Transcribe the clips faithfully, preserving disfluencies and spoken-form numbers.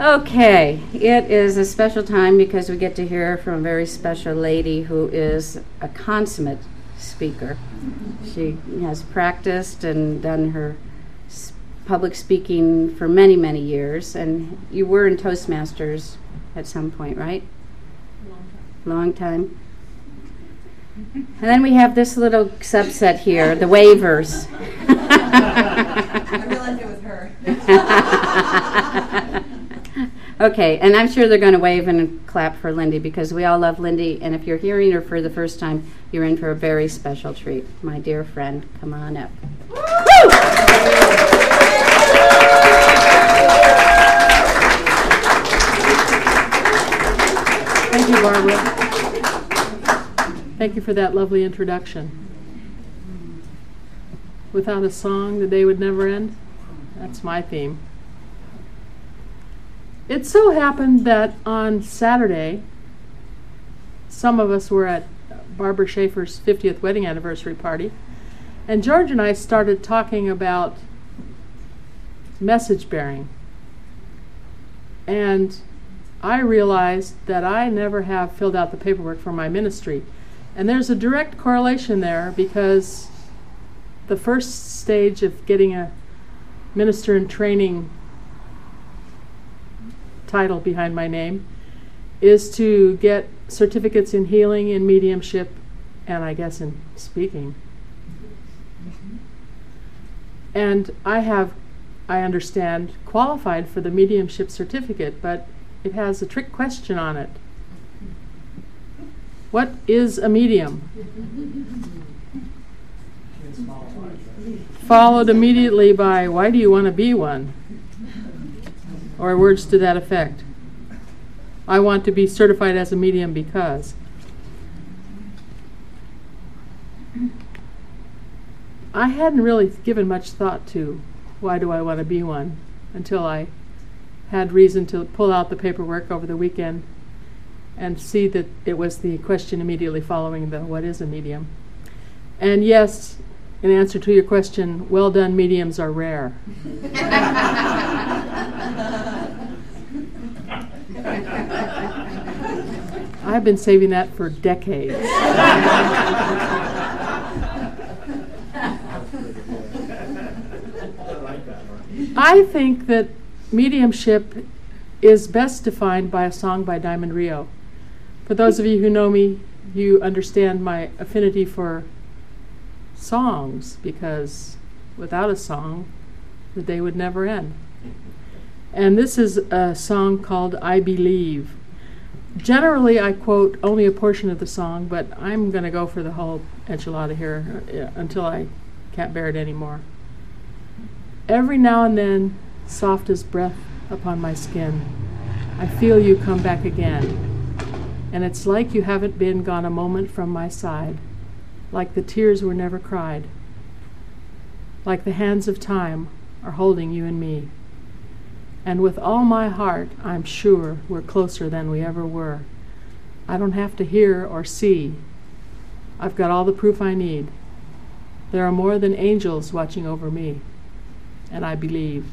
Okay, it is a special time because we get to hear from a very special lady who is a consummate speaker. She has practiced and done her s- public speaking for many, many years, and you were in Toastmasters at some point, right? Long time. And then we have this little subset here, the waivers. I realized it was her. Okay, and I'm sure they're going to wave and clap for Lindy because we all love Lindy, and if you're hearing her for the first time, you're in for a very special treat. My dear friend, come on up. Woo! Thank you, Barbara. Thank you for that lovely introduction. Without a song, the day would never end. That's my theme. It so happened that on Saturday, some of us were at Barbara Schaefer's fiftieth wedding anniversary party, and George and I started talking about message bearing. And I realized that I never have filled out the paperwork for my ministry. And there's a direct correlation there because the first stage of getting a minister in training title behind my name is to get certificates in healing, in mediumship, and I guess in speaking. And I have, I understand, qualified for the mediumship certificate, but it has a trick question on it. What is a medium? Followed immediately by, why do you want to be one? Or words to that effect. I want to be certified as a medium because. I hadn't really given much thought to why do I want to be one until I had reason to pull out the paperwork over the weekend and see that it was the question immediately following the what is a medium. And yes, in answer to your question, well done mediums are rare. I've been saving that for decades. I think that mediumship is best defined by a song by Diamond Rio. For those of you who know me, you understand my affinity for songs, because without a song, the day would never end. And this is a song called I Believe. Generally, I quote only a portion of the song, but I'm going to go for the whole enchilada here uh, until I can't bear it anymore. Every now and then, soft as breath upon my skin, I feel you come back again. And it's like you haven't been gone a moment from my side, like the tears were never cried, like the hands of time are holding you and me. And with all my heart, I'm sure we're closer than we ever were. I don't have to hear or see. I've got all the proof I need. There are more than angels watching over me, and I believe.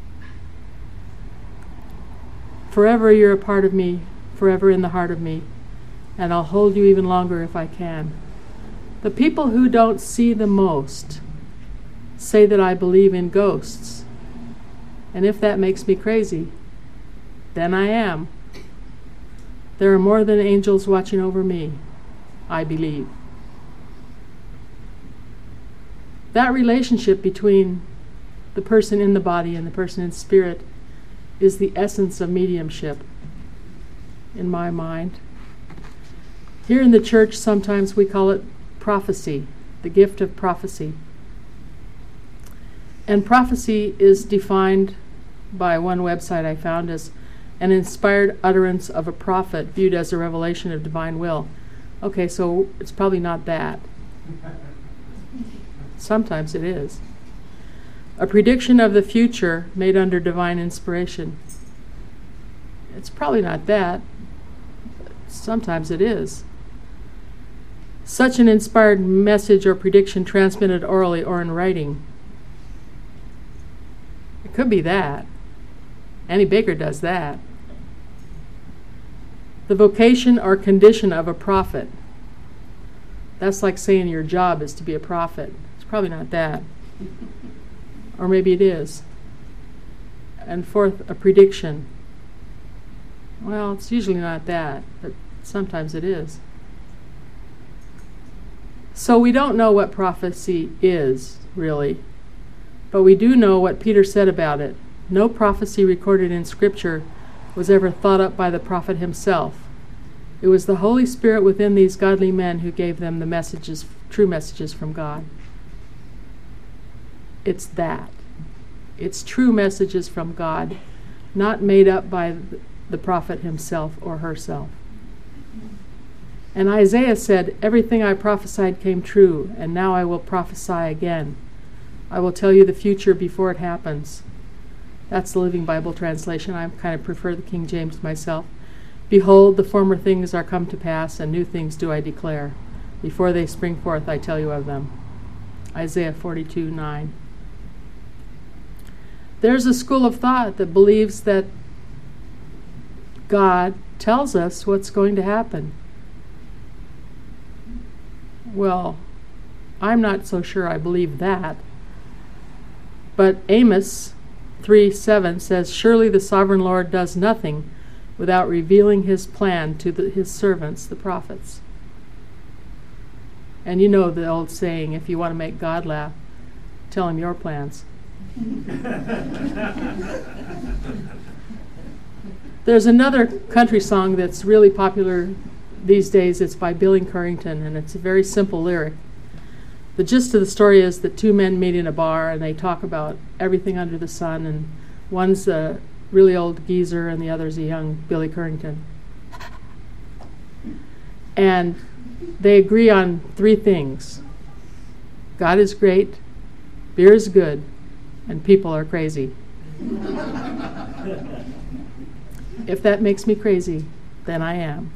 Forever you're a part of me, forever in the heart of me, and I'll hold you even longer if I can. The people who don't see the most say that I believe in ghosts. And if that makes me crazy, then I am. There are more than angels watching over me, I believe. That relationship between the person in the body and the person in spirit is the essence of mediumship, in my mind. Here in the church, sometimes we call it prophecy, the gift of prophecy. And prophecy is defined by one website I found as an inspired utterance of a prophet viewed as a revelation of divine will. Okay, so it's probably not that. Sometimes it is. A prediction of the future made under divine inspiration. It's probably not that. Sometimes it is. Such an inspired message or prediction transmitted orally or in writing. It could be that. Annie Baker does that. The vocation or condition of a prophet. That's like saying your job is to be a prophet. It's probably not that. Or maybe it is. And fourth, a prediction. Well, it's usually not that, but sometimes it is. So we don't know what prophecy is, really. But we do know what Peter said about it. No prophecy recorded in Scripture was ever thought up by the prophet himself. It was the Holy Spirit within these godly men who gave them the messages, true messages from God. It's that. It's true messages from God, not made up by the prophet himself or herself. And Isaiah said, "Everything I prophesied came true, and now I will prophesy again. I will tell you the future before it happens." That's the Living Bible translation. I kind of prefer the King James myself. "Behold, the former things are come to pass, and new things do I declare. Before they spring forth, I tell you of them." Isaiah forty-two nine. There's a school of thought that believes that God tells us what's going to happen. Well, I'm not so sure I believe that. But Amos three seven says, "Surely the sovereign Lord does nothing without revealing his plan to the, his servants, the prophets." And you know the old saying, if you want to make God laugh, tell him your plans. There's another country song that's really popular these days. It's by Billy Currington, and it's a very simple lyric. The gist of the story is that two men meet in a bar, and they talk about everything under the sun, and one's a really old geezer, and the other's a young Billy Currington. And they agree on three things. God is great, beer is good, and people are crazy. If that makes me crazy, then I am.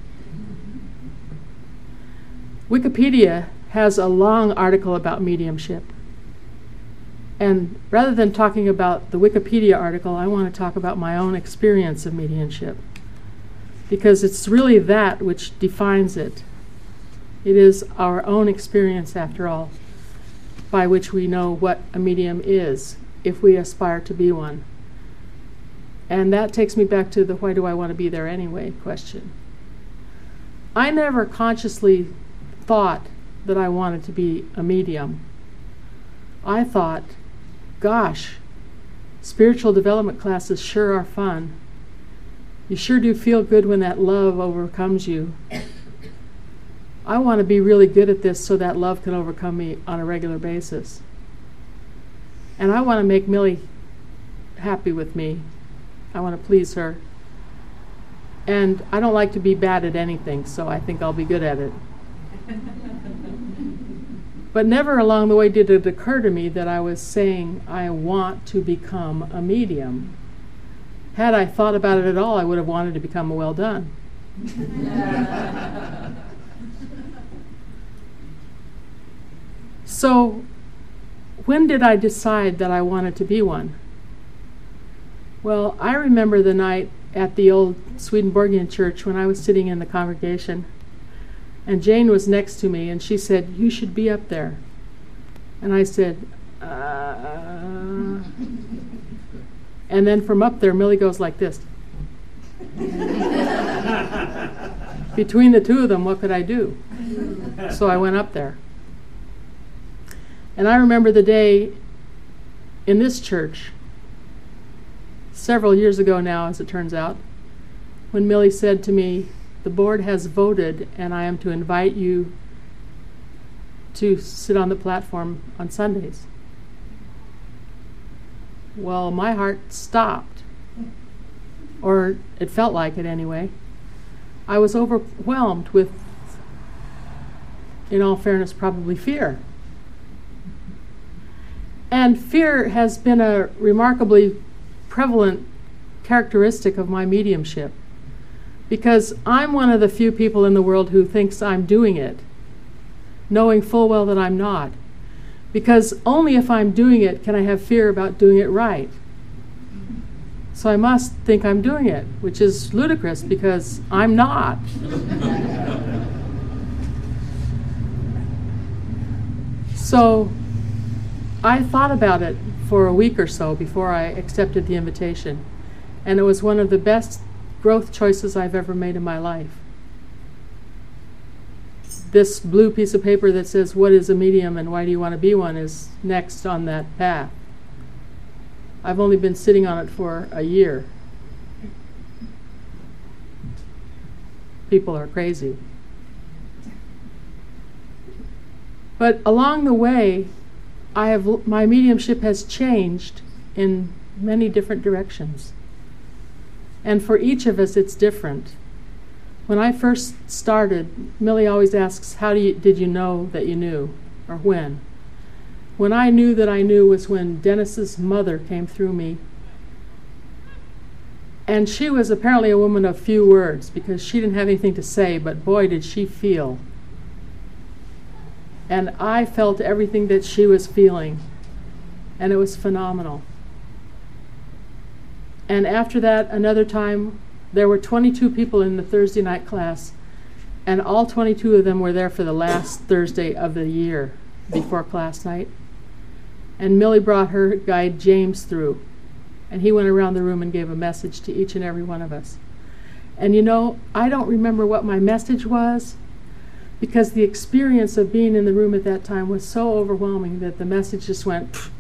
Wikipedia has a long article about mediumship. And rather than talking about the Wikipedia article, I want to talk about my own experience of mediumship, because it's really that which defines it. It is our own experience, after all, by which we know what a medium is, if we aspire to be one. And that takes me back to the "why do I want to be there anyway" question. I never consciously thought that I wanted to be a medium. I thought, gosh, spiritual development classes sure are fun. You sure do feel good when that love overcomes you. I want to be really good at this so that love can overcome me on a regular basis. And I want to make Millie happy with me. I want to please her. And I don't like to be bad at anything, so I think I'll be good at it. But never along the way did it occur to me that I was saying I want to become a medium. Had I thought about it at all, I would have wanted to become a well done. So, when did I decide that I wanted to be one? Well, I remember the night at the old Swedenborgian church when I was sitting in the congregation, and Jane was next to me, and she said, "You should be up there." And I said, uh... and then from up there, Millie goes like this. Between the two of them, what could I do? So I went up there. And I remember the day in this church, several years ago now, as it turns out, when Millie said to me, "The board has voted, and I am to invite you to sit on the platform on Sundays." Well, my heart stopped, or it felt like it anyway. I was overwhelmed with, in all fairness, probably fear. And fear has been a remarkably prevalent characteristic of my mediumship, because I'm one of the few people in the world who thinks I'm doing it, knowing full well that I'm not. Because only if I'm doing it can I have fear about doing it right. So I must think I'm doing it, which is ludicrous because I'm not. So I thought about it for a week or so before I accepted the invitation. And it was one of the best growth choices I've ever made in my life. This blue piece of paper that says, "What is a medium and why do you want to be one?" is next on that path. I've only been sitting on it for a year. People are crazy. But along the way, I have my mediumship has changed in many different directions. And for each of us, it's different. When I first started, Millie always asks, how do you, did you know that you knew, or when? When I knew that I knew was when Dennis's mother came through me. And she was apparently a woman of few words because she didn't have anything to say, but boy, did she feel. And I felt everything that she was feeling, and it was phenomenal. And after that, another time, there were twenty-two people in the Thursday night class, and all twenty-two of them were there for the last Thursday of the year before class night. And Millie brought her guide James through, and he went around the room and gave a message to each and every one of us. And you know, I don't remember what my message was, because the experience of being in the room at that time was so overwhelming that the message just went pfft.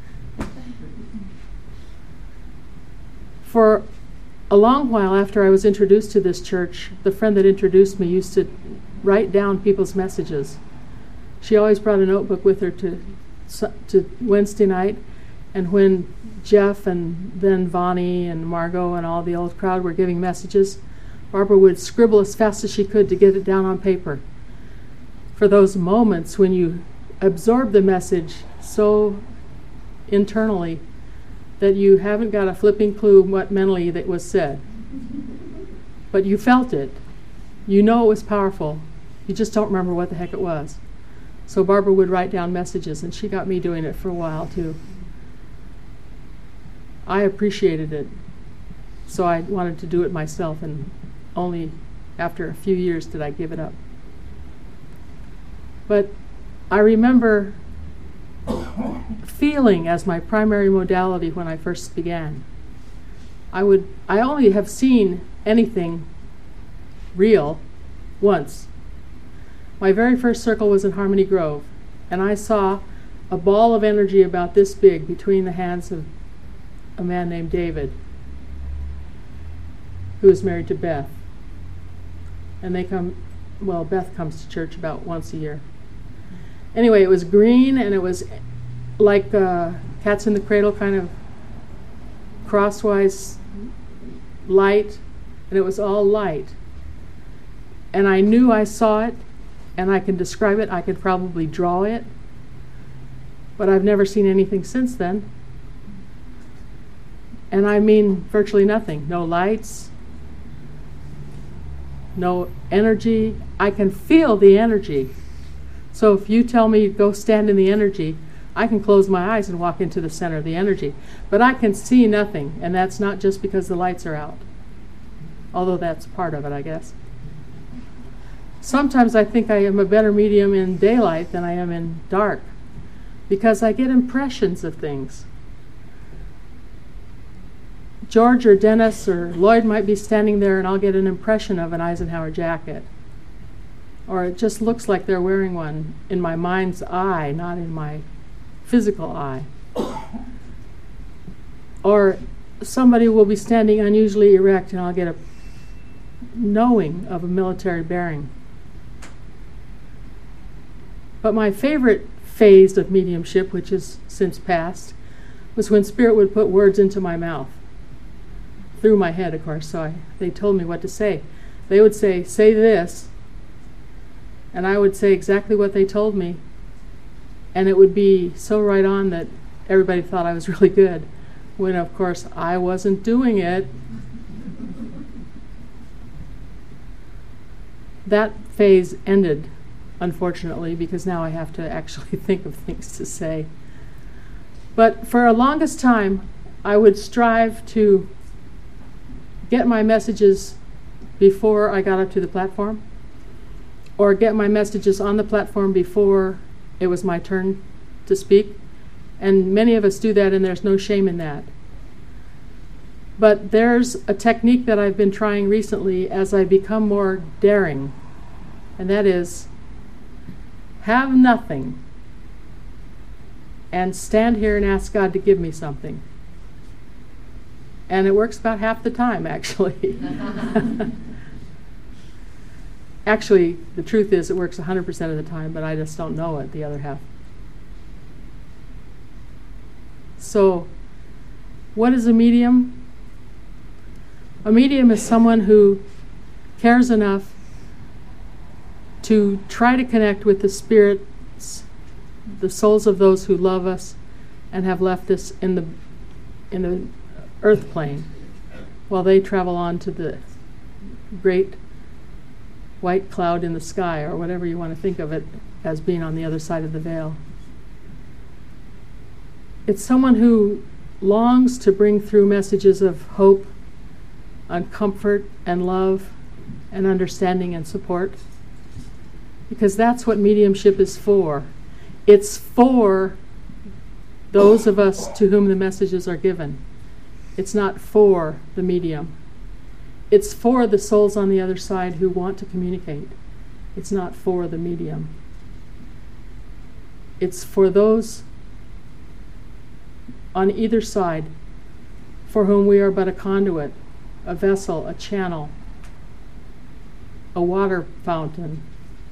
For a long while after I was introduced to this church, the friend that introduced me used to write down people's messages. She always brought a notebook with her to to Wednesday night, and when Jeff and then Vonnie and Margot and all the old crowd were giving messages, Barbara would scribble as fast as she could to get it down on paper. For those moments when you absorb the message so internally that you haven't got a flipping clue what mentally that was said. But you felt it. You know it was powerful. You just don't remember what the heck it was. So Barbara would write down messages, and she got me doing it for a while too. I appreciated it, so I wanted to do it myself, and only after a few years did I give it up. But I remember feeling as my primary modality when I first began. I would I only have seen anything real once. My very first circle was in Harmony Grove, and I saw a ball of energy about this big between the hands of a man named David, who is married to Beth. And they come, well, Beth comes to church about once a year. Anyway, it was green, and it was like uh, Cats in the Cradle, kind of crosswise light, and it was all light. And I knew I saw it, and I can describe it. I could probably draw it, but I've never seen anything since then. And I mean virtually nothing. No lights, no energy. I can feel the energy. So if you tell me go stand in the energy, I can close my eyes and walk into the center of the energy. But I can see nothing, and that's not just because the lights are out. Although that's part of it, I guess. Sometimes I think I am a better medium in daylight than I am in dark, because I get impressions of things. George or Dennis or Lloyd might be standing there, and I'll get an impression of an Eisenhower jacket. Or it just looks like they're wearing one in my mind's eye, not in my physical eye. Or somebody will be standing unusually erect, and I'll get a knowing of a military bearing. But my favorite phase of mediumship, which is since passed, was when Spirit would put words into my mouth. Through my head, of course, so I, they told me what to say. They would say, say this, and I would say exactly what they told me, and it would be so right on that everybody thought I was really good, when of course I wasn't doing it. That phase ended, unfortunately, because now I have to actually think of things to say. But for a longest time, I would strive to get my messages before I got up to the platform, or get my messages on the platform before it was my turn to speak. And many of us do that, and there's no shame in that. But there's a technique that I've been trying recently as I become more daring, and that is have nothing and stand here and ask God to give me something. And it works about half the time, actually. Actually, the truth is it works one hundred percent of the time, but I just don't know it the other half. So, what is a medium? A medium is someone who cares enough to try to connect with the spirits, the souls of those who love us and have left us in the in the earth plane, while they travel on to the great white cloud in the sky, or whatever you want to think of it as being on the other side of the veil. It's someone who longs to bring through messages of hope and comfort and love and understanding and support, because that's what mediumship is for. It's for those of us to whom the messages are given. It's not for the medium. It's for the souls on the other side who want to communicate. It's not for the medium. It's for those on either side for whom we are but a conduit, a vessel, a channel, a water fountain,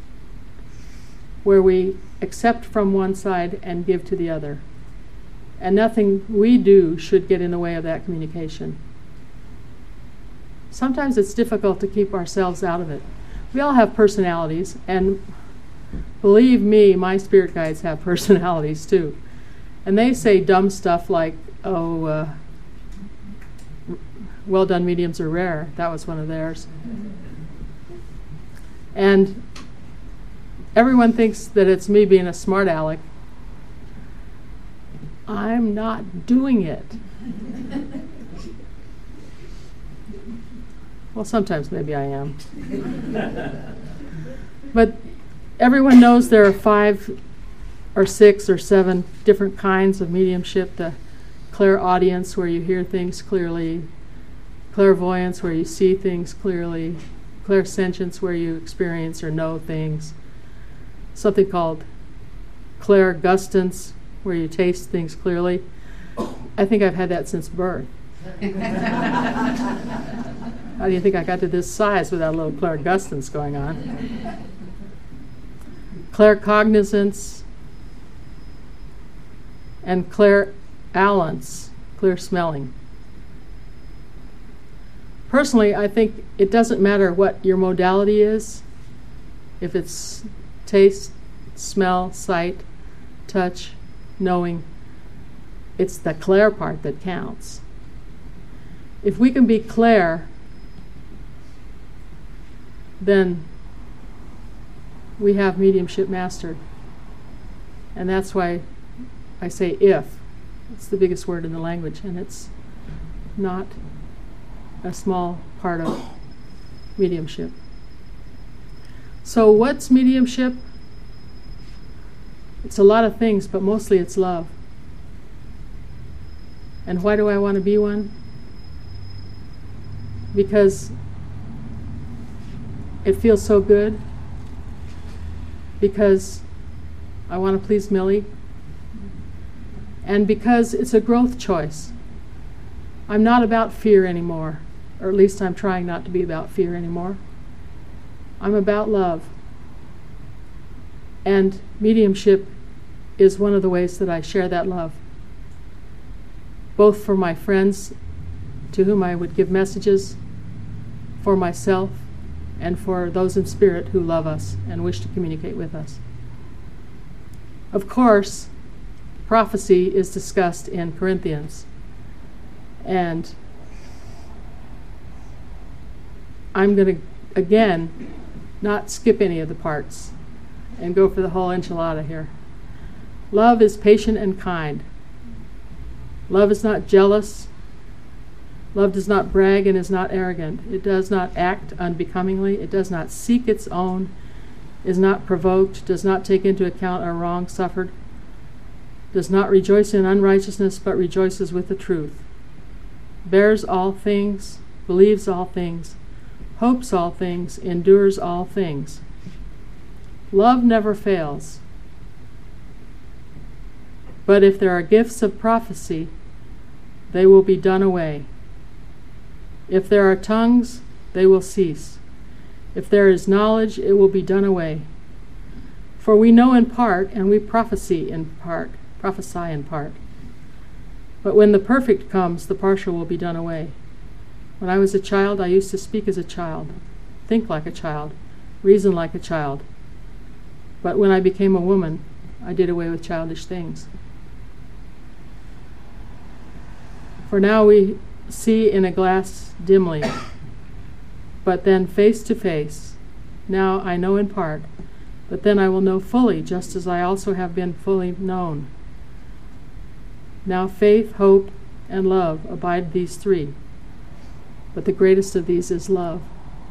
where we accept from one side and give to the other. And nothing we do should get in the way of that communication. Sometimes it's difficult to keep ourselves out of it. We all have personalities, and believe me, my spirit guides have personalities too. And they say dumb stuff like, oh, uh, well done mediums are rare. That was one of theirs. And everyone thinks that it's me being a smart aleck. I'm not doing it. Well, sometimes maybe I am. But everyone knows there are five or six or seven different kinds of mediumship. The clairaudience, where you hear things clearly. Clairvoyance, where you see things clearly. Clairsentience, where you experience or know things. Something called clairgustance, where you taste things clearly. I think I've had that since birth. How do you think I got to this size without a little clairgustance going on? Claircognizance and clairalance, clear smelling. Personally, I think it doesn't matter what your modality is, if it's taste, smell, sight, touch, knowing. It's the clair part that counts. If we can be clair, then we have mediumship mastered. And that's why I say if. It's the biggest word in the language, and it's not a small part of mediumship. So what's mediumship? It's a lot of things, but mostly it's love. And why do I want to be one? Because it feels so good. Because I want to please Millie. And because it's a growth choice. I'm not about fear anymore, or at least I'm trying not to be about fear anymore. I'm about love. And mediumship is one of the ways that I share that love, both for my friends to whom I would give messages, for myself, and for those in spirit who love us and wish to communicate with us. Of course, prophecy is discussed in Corinthians, and I'm going to, again, not skip any of the parts and go for the whole enchilada here. Love is patient and kind. Love is not jealous. Love does not brag and is not arrogant. It does not act unbecomingly. It does not seek its own, is not provoked, does not take into account a wrong suffered, does not rejoice in unrighteousness, but rejoices with the truth, bears all things, believes all things, hopes all things, endures all things. Love never fails. But if there are gifts of prophecy, they will be done away. If there are tongues, they will cease. If there is knowledge, it will be done away. For we know in part, and we prophesy in part, prophesy in part. But when the perfect comes, the partial will be done away. When I was a child, I used to speak as a child, think like a child, reason like a child. But when I became a woman, I did away with childish things. For now we see in a glass dimly, but then face to face. Now I know in part, but then I will know fully, just as I also have been fully known. Now faith, hope, and love abide these three, but the greatest of these is love.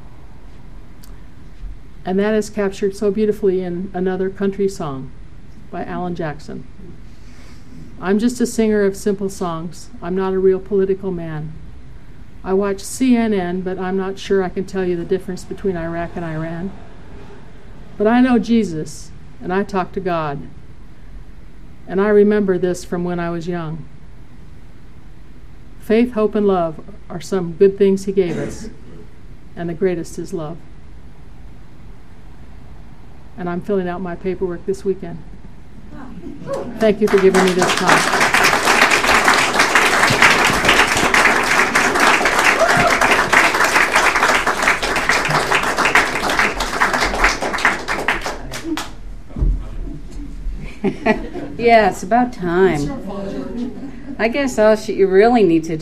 And that is captured so beautifully in another country song by Alan Jackson. I'm just a singer of simple songs. I'm not a real political man. I watch C N N, but I'm not sure I can tell you the difference between Iraq and Iran. But I know Jesus, and I talk to God. And I remember this from when I was young. Faith, hope, and love are some good things he gave us, and the greatest is love. And I'm filling out my paperwork this weekend. Thank you for giving me this time. Yeah, it's about time. I guess all sh- you really need to